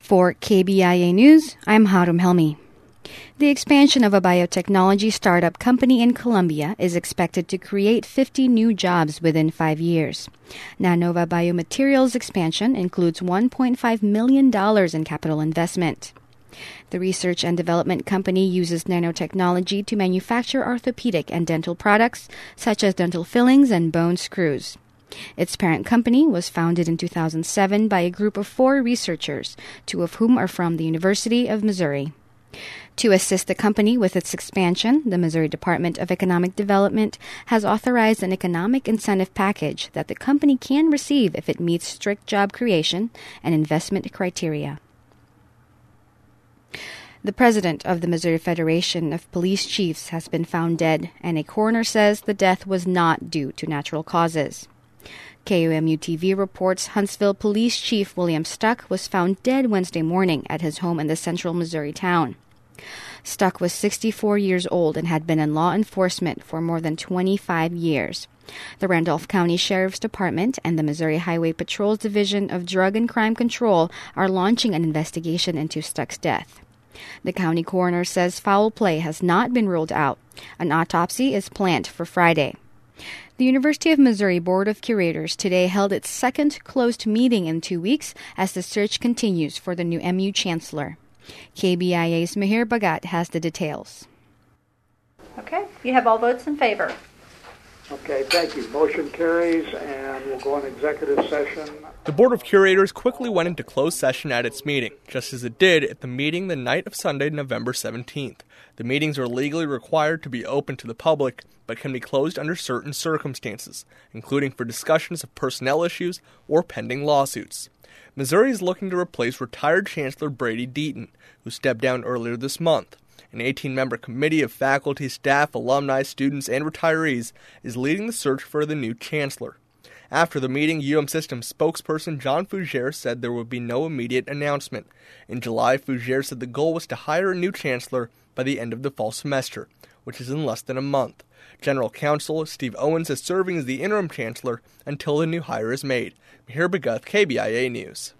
For KBIA News, I'm Harum Helmi. The expansion of a biotechnology startup company in Colombia is expected to create 50 new jobs within 5 years. Nanova Biomaterials' expansion includes $1.5 million in capital investment. The research and development company uses nanotechnology to manufacture orthopedic and dental products, such as dental fillings and bone screws. Its parent company was founded in 2007 by a group of 4 researchers, 2 of whom are from the University of Missouri. To assist the company with its expansion, the Missouri Department of Economic Development has authorized an economic incentive package that the company can receive if it meets strict job creation and investment criteria. The president of the Missouri Federation of Police Chiefs has been found dead, and a coroner says the death was not due to natural causes. KOMU-TV reports Huntsville Police Chief William Stuck was found dead Wednesday morning at his home in the central Missouri town. Stuck was 64 years old and had been in law enforcement for more than 25 years. The Randolph County Sheriff's Department and the Missouri Highway Patrol's Division of Drug and Crime Control are launching an investigation into Stuck's death. The county coroner says foul play has not been ruled out. An autopsy is planned for Friday. The University of Missouri Board of Curators today held its second closed meeting in 2 weeks as the search continues for the new MU Chancellor. KBIA's Mihir Bhagat has the details. Okay, you have all votes in favor. Okay, thank you. Motion carries, and we'll go on executive session. The Board of Curators quickly went into closed session at its meeting, just as it did at the meeting the night of Sunday, November 17th. The meetings are legally required to be open to the public, but can be closed under certain circumstances, including for discussions of personnel issues or pending lawsuits. Missouri is looking to replace retired Chancellor Brady Deaton, who stepped down earlier this month. An 18-member committee of faculty, staff, alumni, students, and retirees is leading the search for the new chancellor. After the meeting, Systems spokesperson John Fougere said there would be no immediate announcement. In July, Fougere said the goal was to hire a new chancellor by the end of the fall semester, which is in less than a month. General Counsel Steve Owens is serving as the interim chancellor until the new hire is made. Mihir Bhagat, KBIA News.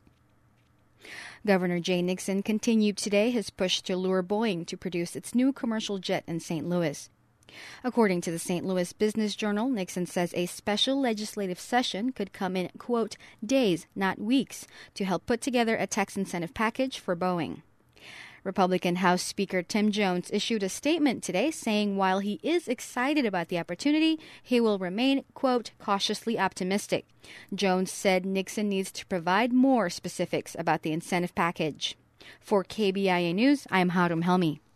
Governor Jay Nixon continued today his push to lure Boeing to produce its new commercial jet in St. Louis. According to the St. Louis Business Journal, Nixon says a special legislative session could come in, quote, days, not weeks, to help put together a tax incentive package for Boeing. Republican House Speaker Tim Jones issued a statement today saying while he is excited about the opportunity, he will remain, quote, cautiously optimistic. Jones said Nixon needs to provide more specifics about the incentive package. For KBIA News, I'm Harum Helmi.